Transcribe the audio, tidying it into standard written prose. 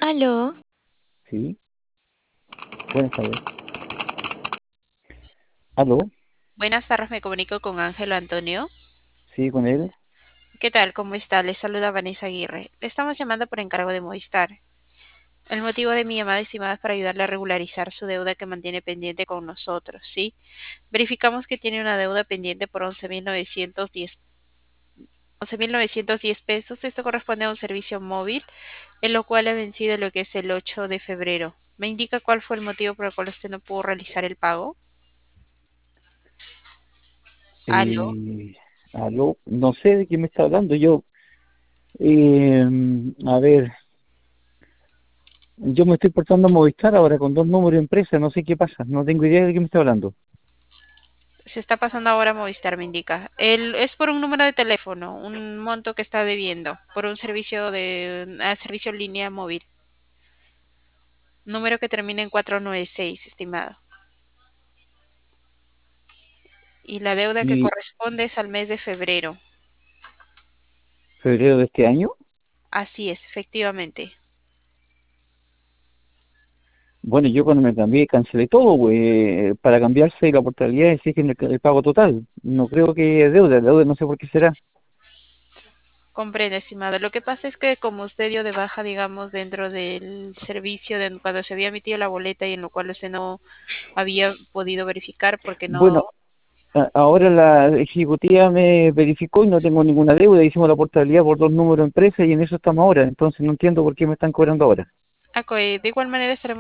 Aló, Sí, buenas tardes. ¿Aló? buenas tardes, me comunico con Ángelo Antonio. Sí, con él. ¿Qué tal? ¿Cómo está? Le saluda Vanessa Aguirre. Le estamos llamando por encargo de Movistar. El motivo de mi llamada, estimada, es para ayudarle a regularizar su deuda que mantiene pendiente con nosotros, ¿sí? Verificamos que tiene una deuda pendiente por 11.910 pesos. Esto corresponde a un servicio móvil, en lo cual ha vencido lo que es el 8 de febrero. ¿Me indica cuál fue el motivo por el cual usted no pudo realizar el pago? ¿Aló? Eh, ¿Aló? No sé de qué me está hablando. Eh, a ver, yo me estoy portando a Movistar ahora con dos números de empresa. No sé qué pasa. No tengo idea de qué me está hablando. Se está pasando ahora a Movistar, me indica. Es por un número de teléfono, un monto que está debiendo, por un servicio en línea móvil. Número que termina en 496, estimado. Y la deuda que ¿Y corresponde es al mes de febrero. febrero de este año? Así es, efectivamente. Bueno, yo cuando me cambié cancelé todo, pues, para cambiarse la portabilidad exigen el pago total. No creo que deuda no sé por qué será. Comprende, estimado. Lo que pasa es que como usted dio de baja, digamos, dentro del servicio de cuando se había emitido la boleta y en lo cual usted no había podido verificar porque no. Bueno, ahora la ejecutiva me verificó y no tengo ninguna deuda. Hicimos la portabilidad por dos números de empresa y en eso estamos ahora. Entonces no entiendo por qué me están cobrando ahora. De igual manera estaremos